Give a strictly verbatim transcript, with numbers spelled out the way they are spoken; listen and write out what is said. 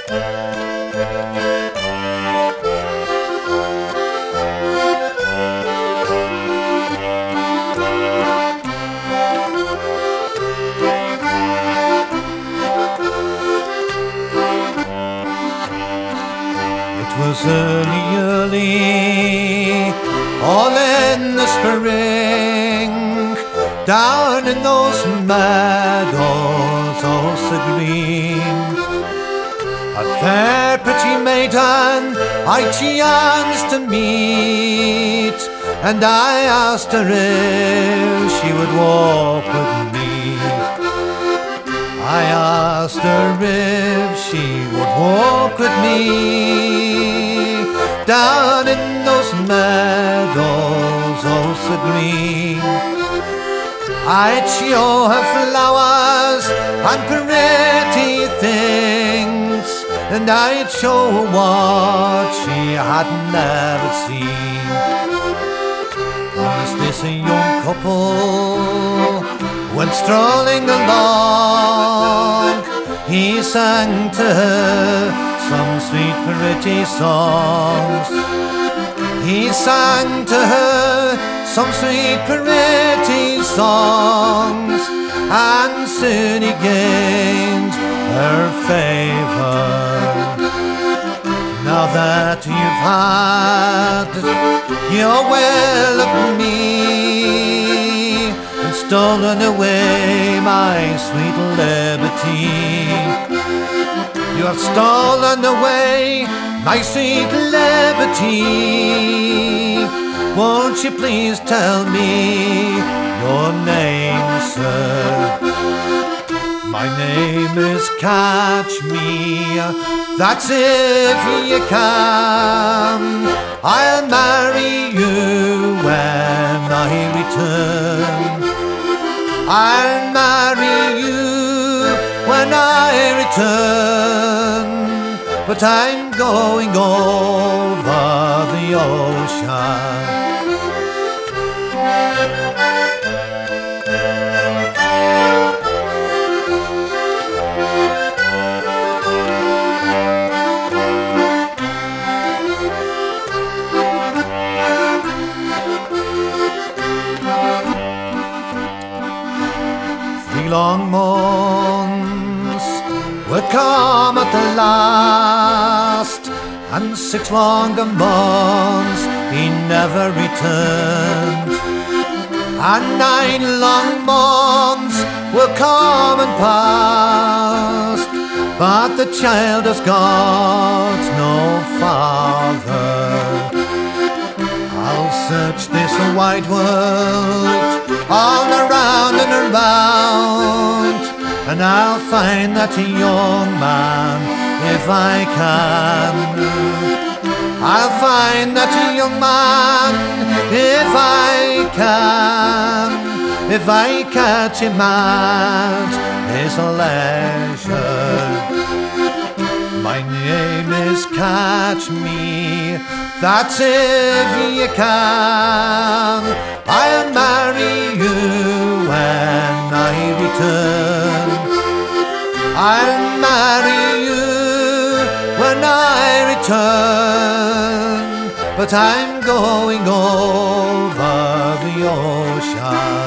It was early, early, all in the spring, down in those meadows all so green. A fair pretty maiden I chanced to meet, and I asked her if she would walk with me. I asked her if she would walk with me down in those meadows oh so green. I'd show her flowers and pretty things, and I'd show her what she had never seen. As this a young couple went strolling along, he sang to her some sweet pretty songs. He sang to her some sweet pretty songs, and soon he gained her favour. Now that you've had your will of me and stolen away my sweet liberty, you have stolen away my sweet liberty. Won't you please tell me your name, sir? My name is Catch Me, that's if you can. I'll marry you when I return. I'll marry you when I return, but I'm going over the ocean. Three long months would come at the last, and six longer months he never returned, and nine long months will come and past, but the child has got no father. I'll search this wide world all around and around, and I'll find that young man if I can. I'll find that young man if I can, if I catch him at his leisure. My name is Catch Me, that's if you can. I'll marry you when I return. I'll marry you when I return, but I'm going over the ocean.